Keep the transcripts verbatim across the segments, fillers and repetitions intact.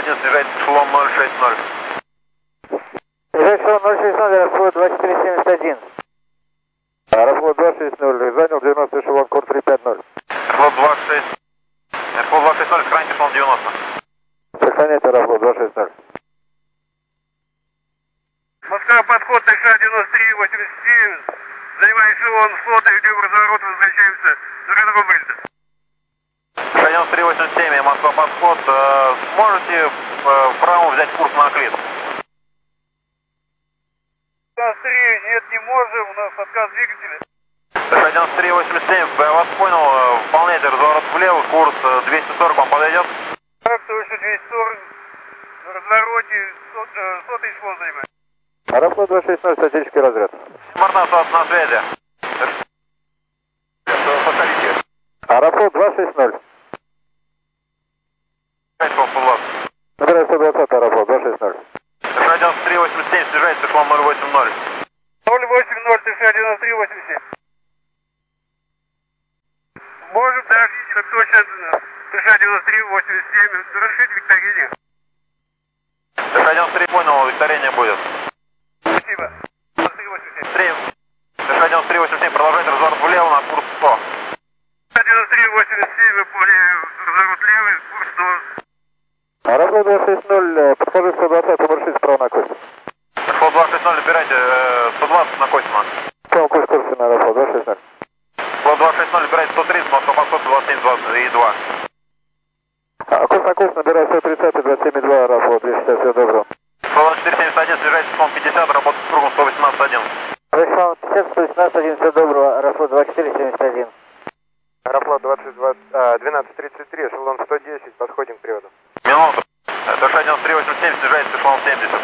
один, снижайте с эшелон ноль шесть ноль. Снижайте эшелон ноль шесть ноль, Аэрофлот два четыре семьдесят один. Аэрофлот два шесть ноль, занял девяносто эшелон, курс три пять ноль. Аэрофлот два шесть. Аэрофлот два шесть ноль, сохраните эшелон девяносто. Сохраняйте Аэрофлот два шесть ноль. Москва, подход, Т-ша девяносто три восемьдесят семь. Занимай эшелон сотый, где в разворот, возвращаемся на рынок вылета. Т-ша девяносто три восемьдесят семь, Москва, подход. Сможете вправо взять курс на Оклит? девяносто три, нет, не можем, у нас отказ двигателя. Т-ша девяносто три восемьдесят семь, я вас понял, выполняйте разворот влево, курс двести сорок вам подойдет? Так, точно, двести сорок. В развороте сот, э, сотый эшелон занимает. Аэрофлот два шесть ноль, статический разряд. Марна, остался на связи. Повторите. Аэрофлот два шесть ноль. Набираю сто двадцать, Аэрофлот два шесть ноль. Т-ша девяносто три восемьдесят семь, снижайте с эшелон ноль восемь ноль. ноль восемь ноль, Т-ша девяносто три восемьдесят семь. Можем, да, так точно. Т-ша девяносто три восемьдесят семь. Разрешите викторине. Т-ша девяносто три понял, викторине будет. Спасибо. девяносто три восемьдесят семь. Т-ша девяносто три восемьдесят семь, продолжайте разворот влево на курс сто. Т-ша девяносто три восемьдесят семь, выполняю разворот левый, курс сто. Аэрофлот два шесть ноль, подхожу сто двадцать, маршрут справа на Космос. Аэрофлот два шесть ноль, набирайте сто двадцать на Космо. Понял, курс курса на Аэрофлот два шесть ноль. Аэрофлот два шесть ноль, набирайте сто тридцать, Москва, подход двадцать семь двадцать два. А, курс на Космос, набираю сто тридцать, двадцать семь два, Аэрофлот двести шестьдесят, всего доброго. сто двадцать четыре семьдесят один, снижайте эшелон пятьдесят, работает с кругом сто восемнадцать один. Эшелон пятьдесят, сто восемнадцать один, всего доброго, Аэрофлот два четыре семьдесят один. Аэрофлот двадцать два, а, двенадцать тридцать три, эшелон сто десять, подходим к приводу. Минуту. Т-ша девяносто три восемьдесят семь, снижайте с эшелон семьдесят.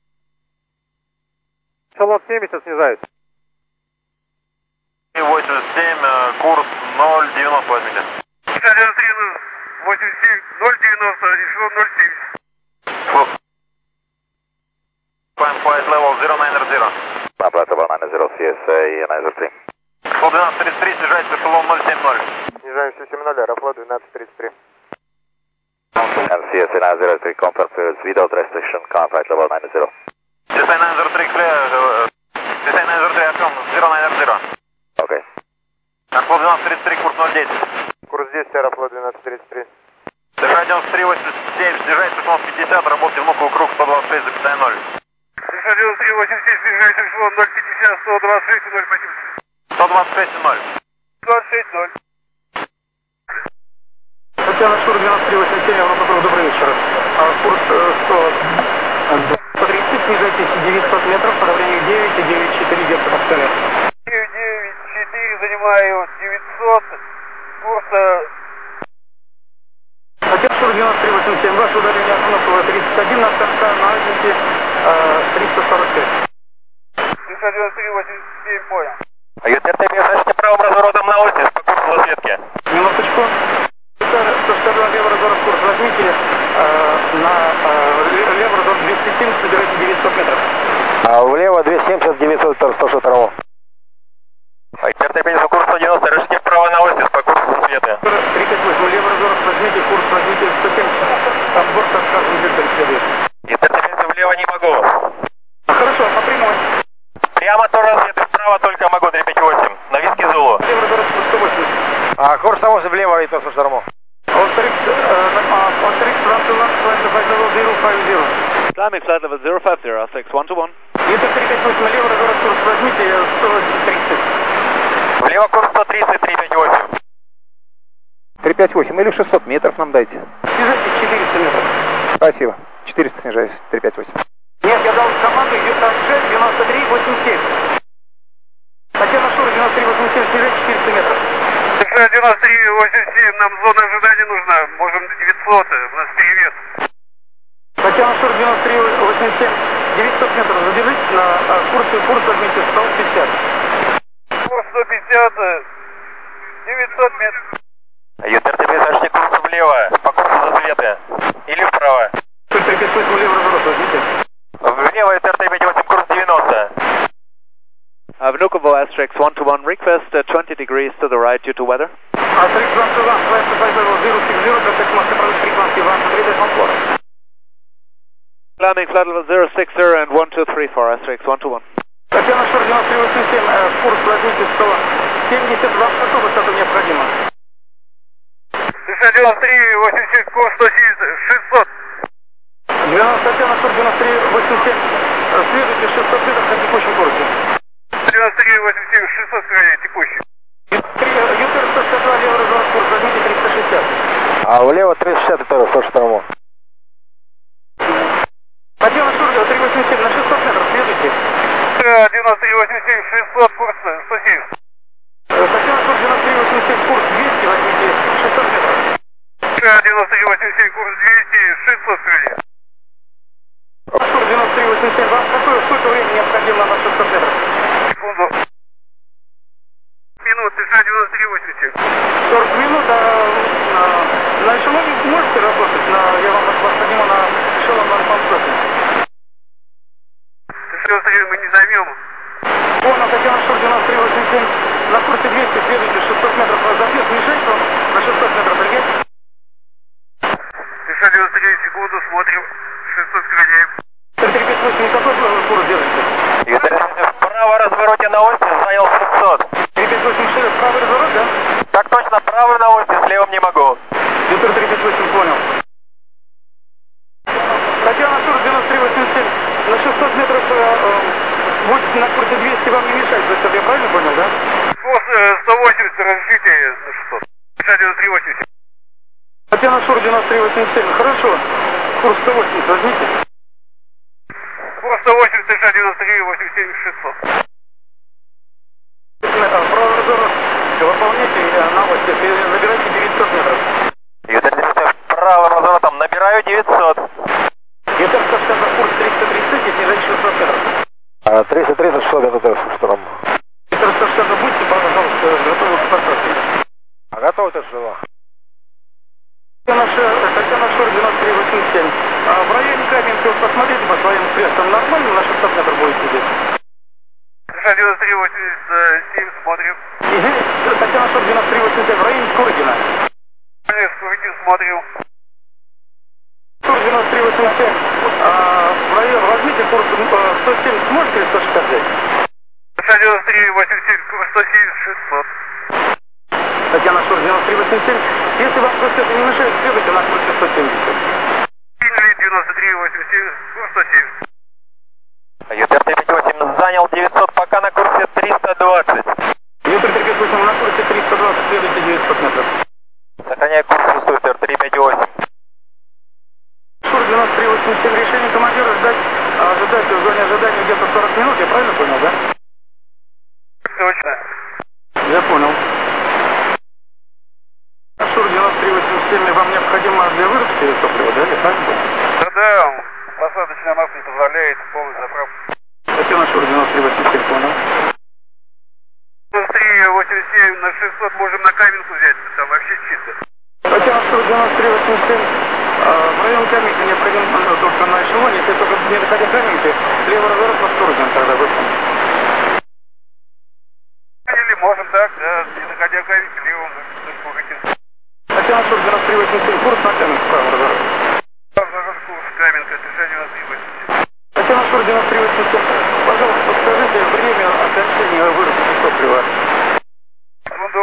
Эшелон семьдесят снижается. восемьдесят семь, курс ноль девяносто возьмите. Т-ша девяносто три восемьдесят семь, ноль девяносто, эшелон ноль семьдесят. Climb flight level zero nine zero. Flight level nine zero, си эс и nine zero three. сто двенадцать тридцать три, снижайте с эшелон ноль семь ноль. Снижаемся семь ноль, Аэрофлот двенадцать тридцать три. And си эс и nine zero three, confirm clearance without restriction, climb flight level nine zero. си эс и nine zero three, clear, си эс и nine zero three, Артем, zero nine zero. Окей. Аэрофлот двенадцать тридцать три, курс ноль десять. Курс десять, Аэрофлот двенадцать тридцать три. Т-ша девяносто три восемьдесят семь, снижайте с эшелон пятьдесят, работайте внуковый круг сто двадцать шесть ноль. Т-ша девяносто три восемьдесят семь, снижайте эшелон ноль пятьдесят, сто двадцать шесть ноль, спасибо. сто двадцать шесть ноль. двадцать шесть ноль. Татьяна Шур, девяносто три восемьдесят семь, Европа, добрый вечер. А, курс сто тридцать, снижайтесь девятьсот метров, подавление девять и девять четыре, держите по цели. девять девять четыре, занимаю девятьсот, курса... Татьяна Шур, девяносто три восемьдесят семь, ваше удаление от Внуково тридцать один, на станция на Азике триста сорок пять. Т-ша девяносто три восемьдесят семь, понял. ЮТРТ, бежите правым разворотом на Остис по курсу разведки. Минуточку. сто шестьдесят два левый разворот курс возьмите, э, на э, левый разворот двести семьдесят, собирайте девятьсот метров. А влево двести семьдесят, девятьсот, сто шестьдесят два. ЮТРТ, по курсу сто девяносто, решите вправо на Остис по курсу разведки. три пять восемь, левый разворот возьмите, курс возьмите сто семьдесят, там борт отказ двигатель следует. ЮТРТ, влево не могу. Хорошо, по прямой. Прямо то разведки, вправо только могу три пять восемь, на Виски Зулу. Левый разворот сто восемьдесят. А курс на восемь влево, и то сто шестьдесят два. Острик, Острик, one to one, flight level zero five zero. Climbing flight level zero five zero, Ostrix one to one. ЮТР три пять восемь, левый разворот курс возьмите, сто тридцать. Влево курс сто тридцать, три пять восемь. три пять восемь или шестьсот метров нам дайте. Снижайтесь четыреста метров. Спасибо. четыреста снижаюсь, три пять восемь. Нет, я дал команду Ютан шесть, девяносто три восемьдесят семь. Татьяна Шур, девяносто три восемьдесят семь, снижайте четыреста метров. Т-ша девяносто три восемьдесят семь, нам зона ожидания нужна, можем девятьсот, у нас перевес. Татьяна Шур, девяносто три восемьдесят семь, девятьсот метров задержитесь на курсе, курс возьмите сто пятьдесят. Курс сто пятьдесят, девятьсот метров. ЮТРТ, бежите курс влево, по курсу засветы. Или вправо. три пять восемь, левый разворот возьмите. Влево ЮТРТ пять восемь, курс девяносто. Uh, Vnukovo Asterix one to one, request uh, twenty degrees to the right due to weather. Asterix one to one, flight level zero six zero, contact Moscow, frequency one two three decimal four. climbing flight level zero six zero and one two three four, Asterix one two one. Татьяна Шур, девяносто три восемьдесят семь, э, курс возьмите сто семьдесят, вам какую высоту необходимо? США девяносто три восемьдесят семь, курс сто семьдесят, шестьсот. Татьяна Шур, девяносто три восемьдесят семь, следуйте шестьсот метров на текущем курсе. девяносто три восемьдесят семь, шестьсот сохраняет текущий. Ютер сто шестьдесят два, левый разворот, курс возьмите триста шестьдесят. А влево триста шестьдесят, это сто шестьдесят. Татьяна Шур, три восемьдесят семь, на шестьсот метров, следуйте. девяносто три восемьдесят семь, шестьсот, курс сто семьдесят. Татьяна Шур, девяносто три восемьдесят семь, курс двести, возьмите шестьсот метров. девяносто три восемьдесят семь, курс двести, шестьсот сохраняет. Шур, девяносто три восемьдесят семь, вам какое, сколько времени необходимо на шестьсот метров? Секунду. Минут, США девяносто три восемьдесят семь. сорок минут, а на, на эшелоне можете работать? На, я вам необходимо на эшелон ноль сотни. девяносто три мы не займем. Понял, Татьяна Шур, девяносто три восемьдесят семь, на курсе двести, следуйте шестьсот метров, забьет, мешает вам на шестьсот метров, или нет? США девяносто три, секунду, смотрим, шестьсот сохраняем. три пять восемь, какой курс держите? Вправо развороте на оси, занял шестьсот. три пять восемь, правый разворот, да? Так точно, правый на оси, с левым не могу. Ютер три пять восемь, понял. Татьяна Шур, девяносто три восемьдесят семь, на шестьсот метров э, э, будет на курсе двести, вам не мешает, то есть я правильно понял, да? Курс сто восемьдесят, разрешите на шестьсот. США девяносто три восемьдесят семь. Татьяна Шур, девяносто три восемьдесят семь, хорошо. Курс сто восемьдесят возьмите. Курс сто восемьдесят, США девяносто три восемьдесят семь, шестьсот. Правый разворот, выполняйте на оси, забирайте девятьсот метров. Ютер правым разворотом набираю девятьсот. Ютер сто шестьдесят, курс триста тридцать и снижайте шестьсот метров. А, триста тридцать, шестьсот, это тоже что там? Ютер сто шестьдесят, будьте, пожалуйста, готовы к посадке. А готов-то что? Татьяна Шур, девяносто три восемьдесят семь. А в районе Каменки, вот посмотрите по своим средствам, нормально на шестьсот метров будете здесь? США девяносто три восемьдесят семь, смотрим. Извините, Татьяна Шур, девяносто три восемьдесят семь, в районе Скургина. Скургин, смотрим. Шур, девяносто три восемьдесят семь. А, в районе, возьмите курс сто семь, сможете или сто шестьдесят взять? США девяносто три восемьдесят семь, курс сто семьдесят, шестьсот. Татьяна Шур, девяносто три восемьдесят семь. Если вам просто это не мешает, следуйте на курсе сто семьдесят. девяносто три восемьдесят семь, курс сто семьдесят. Ютер три пять восемь занял девятьсот, пока на курсе триста двадцать. Ютер три пять восемь на курсе триста двадцать, следуйте девятьсот метров. Сохраняй курс Ютер три пять восемь. Шур, девяносто три восемьдесят семь, решение командира ждать, ожидать в зоне ожидания где-то сорок минут, я правильно понял, да? Точно. Я понял. Шур, девяносто три восемьдесят семь, вам необходимо для выработки топлива, да? Я правильно понял? Да-да, посадочная масса не позволяет полной заправки. Татьяна Шур, девяносто три восемьдесят семь, понял. девяносто три восемьдесят семь на шестьсот можем на Каменку взять, там вообще чисто. Татьяна Шур, девяносто три восемьдесят семь, а, в район Каменки необходимо ну, только на эшелоне, если только не доходя Каменки, левый разворот по Скургин тогда выполнить. Или можем так, да, не доходя Каменки, левым на Скургин. Татьяна Шур, девяносто три восемьдесят семь, курс на Каменку, правый разворот. Разворот курс Каменка, США девяносто три восемьдесят семь. Татьяна Шур, девяносто три восемьдесят семь, пожалуйста, подскажите время окончания выработки топлива. Секунду.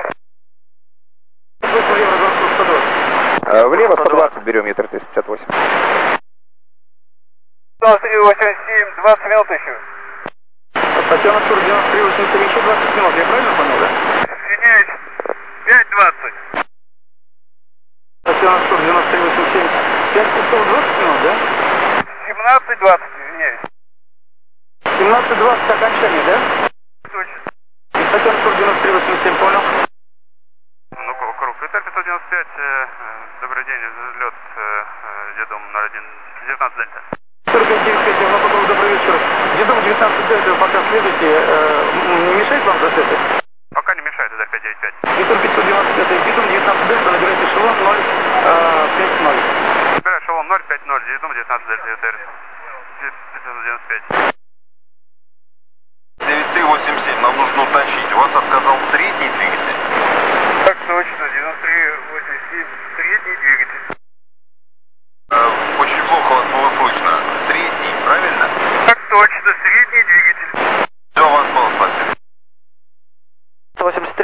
Левый разворот курс сто двадцать. А, влево сто двадцать берем, метр триста пятьдесят восемь. девяносто три восемьдесят семь, двадцать минут еще. Татьяна Шур, девяносто три восемьдесят семь, еще двадцать минут, я правильно понял, да? Извиняюсь, пять двадцать. Татьяна Шур, девяносто три восемьдесят семь, пять часов двадцать минут, да? семнадцать двадцать, извиняюсь. семнадцать двадцать окончание, да? Точно. Татьяна Шур, девяносто три восемьдесят семь, понял. Ну, круг. Итак, пятьсот девяносто пять, э, добрый день, взлет, э, Дедом ноль один, девятнадцать Дельта. сорок пять девять пять, Евнопотов, добрый вечер. Дедом девятнадцать Дельта, пока следуйте, э, не мешает вам зацепить? Пока не мешает, это пять девять пять. Дедом пятьсот девяносто пять, Дедом девятнадцать Дельта, набирайте эшелон ноль пять ноль. Набираю эшелон ноль пять ноль, Дедом девятнадцать Дельта, ЮТР пятьсот девяносто пять. девять три восемь семь, нам нужно уточнить, у вас отказал средний двигатель? Так точно, девяносто три восемьдесят семь, средний двигатель. Э, очень плохо вас было слышно. Средний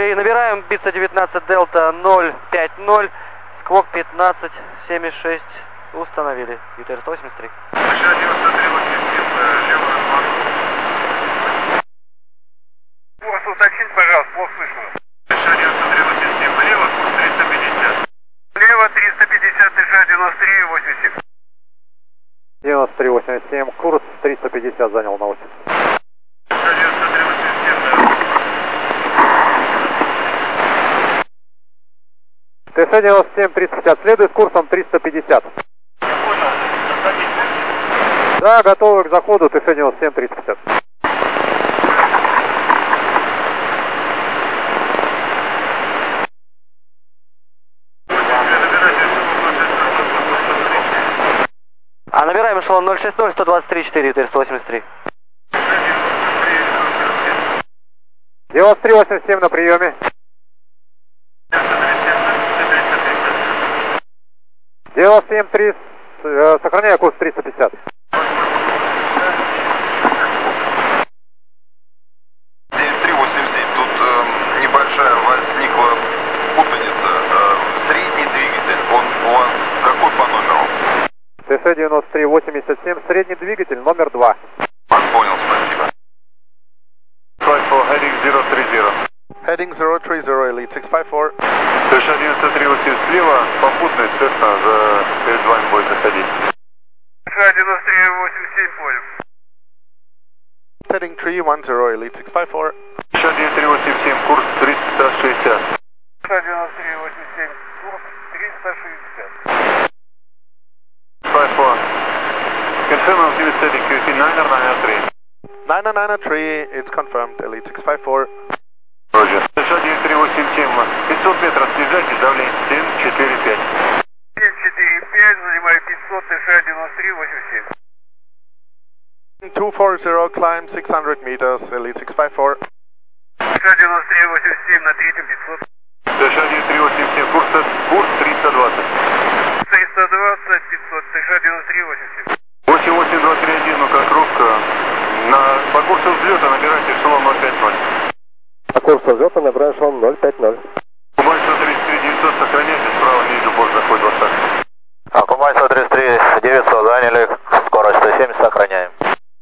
три. Набираем Бица девятнадцать Дельта ноль пять ноль. Сквок пятнадцать семьдесят шесть. Установили. ю тэ эр сто восемьдесят три. Еще девяносто три восемьдесят семь, лево размах. Курс уточните, пожалуйста, плохо слышно. Еще девяносто три восемьдесят семь, влево, курс триста пятьдесят. Влево триста пятьдесят, дыша девяносто три восемьдесят семь. девяносто три восемьдесят семь, курс триста пятьдесят занял на восемь. Еще девяносто три восемьдесят семь, да. ТС девяносто семь триста пятьдесят, следует с курсом триста пятьдесят. Я понял, заходите. Да, готовы к заходу, ТС девяносто семь триста пятьдесят. А набираем эшелон ноль шесть ноль сто двадцать три четыре, ю тэ эр сто восемьдесят три. девяносто три восемьдесят семь на приеме. девяносто семь три, э, сохраняю курс триста пятьдесят. девять три восемь семь, тут э, небольшая возникла путаница. Э, средний двигатель, он у вас какой по номеру? ТС девяносто три восемьдесят семь, средний двигатель номер два. Вас понял, спасибо. Heading zero three zero. Heading zero three zero, Elite six five four. Дыша девяносто три восемьдесят слева, попутный, естественно, за перед вами будет заходить. Дыша девяносто три восемьдесят семь, понял. Heading three one zero, Elite six five four. Дыша девяносто три восемьдесят семь, курс триста шестьдесят. Дыша девяносто три восемьдесят семь, курс триста шестьдесят. five four. Confirm altitude setting Q T nine nine three. nine nine three, it's confirmed, Elite six five four. Roger. Дыша девять три восемь семь, пятьсот метров снижайте, давление семь четыре пять. семь четыре пять, занимаю пятьсот, дыша девяносто три восемьдесят семь. two four zero, climb six hundred meters, Elite six five four. Дыша девяносто три восемьдесят семь, на третьем пятьсот. Дыша девять три восемь семь, курс, курс триста двадцать. триста двадцать, пятьсот, дыша девяносто три восемьдесят семь. восемь восемь два три один, ну как рубка. На, по курсу взлета набирайте эшелон ноль пять ноль. По курсу взлета набираем эшелон ноль пять ноль. Кубань сто тридцать три девятьсот, сохраняйте, справа не вижу, борт заходит в атаку. А Кубань сто тридцать три девятьсот заняли, скорость сто семьдесят, сохраняем.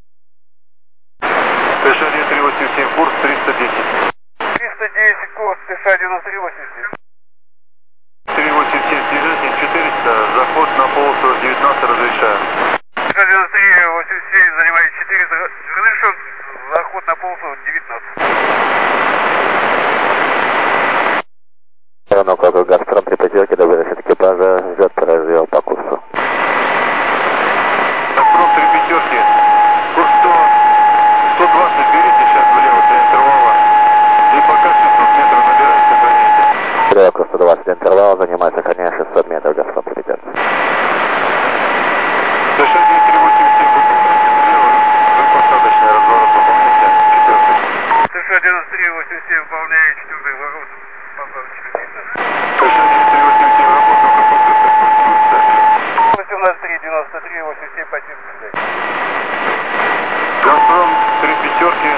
Дыша девять три восемь семь, курс триста десять. триста десять, курс, Дыша девяносто три восемьдесят семь. три восемь семь, снижайте четыреста, заход на полосу девятнадцать разрешаю. Дыша девяносто три восемьдесят семь, занимает четыреста, разрешен заход на полосу девятнадцать. Равно как Газпром при пятерке добавились от экипажа, взлет произвел по курсу. Газпром три пятерки, курс сто, сто двадцать, берите сейчас влево для интервала. И пока шестьсот метров набирайте, сохраняйте. Влево курс сто двадцать интервал, занимает, сохраняя шестьсот метров, Газпром при пятерке. Дыша девять три восемь семь, выпускайте влево, вы посадочный разворот выполняйте, четвертый. Дыша девяносто три восемь семь, выполняю четвертый разворот, посадочный действие. Дыша девять три восемь семь, работаю как компьютер, восемнадцать три девяносто три восемь семь, потише. Газпром три пятерки,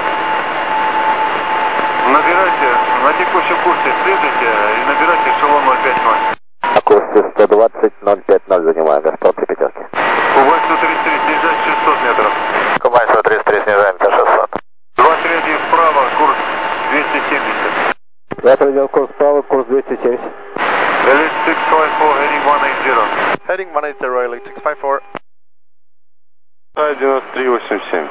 набирайте, на текущем курсе следуйте и набирайте эшелон ноль пять ноль. На курсе сто двадцать ноль пять ноль занимаем, Газпром при пятерке. Кубань сто тридцать три, снижать шестьсот метров. Кубань сто тридцать три, снижаем до шестьсот. два три один вправо, курс двести семьдесят. Я провел курс вправо, курс двести семьдесят. Elite six five four, heading one eight zero. Heading one eight zero, Elite six five four. девяносто три восемьдесят семь.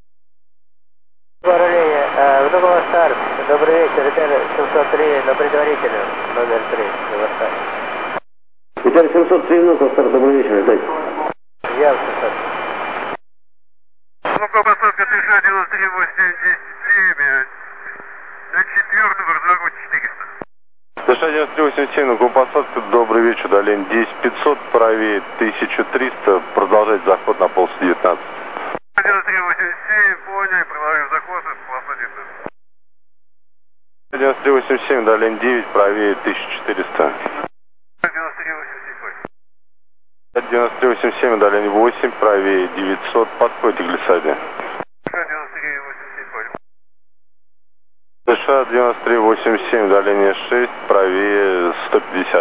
Управление, Внуково старт, добрый вечер, Италия семьсот три, на предварительную, номер три, Новостар. Италия семьсот три, Внуково старт, добрый вечер, Италия. Я семьсот. Внуково посадка Дыша девяносто три восемьдесят семь, на четвертом разворот четыреста. Дыша девяносто три восемьдесят семь, Внуково посадка, добрый вечер, долин десять пятьсот, правее тысяча триста, продолжать заход на полосу девятнадцать. девяносто три восемьдесят семь, понял, продолжаем заход, полоса девятнадцать. девяносто три восемьдесят семь, долин девять, правее тысяча четыреста. девяносто три восемьдесят семь, понял. девяносто три восемьдесят семь, долин восемь, правее девятьсот, подходите к глиссаде. девяносто три восемьдесят семь, понял. США девяносто три восемьдесят семь, удаление шесть, правее сто пятьдесят.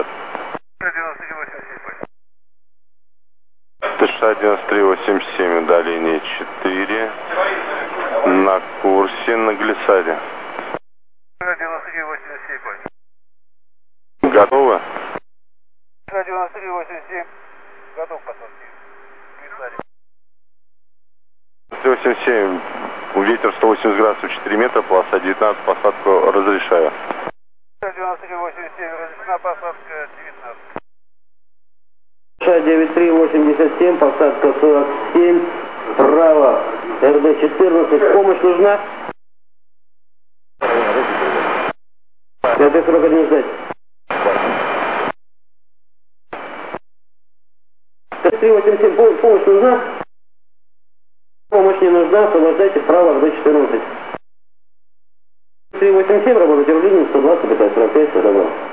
США девяносто три восемьдесят семь, удаление четыре, на курсе на глиссаде. девяносто три восемьдесят семь. Готовы? девяносто три восемьдесят семь. Готов к посадке. восемьдесят семь, ветер сто восемьдесят градусов, четыре метра, полоса девятнадцать, посадку разрешаю. девяносто три восемьдесят семь, разрешена посадка девятнадцать. США девять три восемьдесят семь, посадка сорок семь, право, эр дэ четырнадцать, помощь нужна? пять сорок один ждать. три восемьдесят семь, помощь нужна? Помощь не нужна, освобождайте вправо, эр дэ четырнадцать. три восемьдесят семь, работайте в линии, сто двадцать, пять сорок пять, сорок два.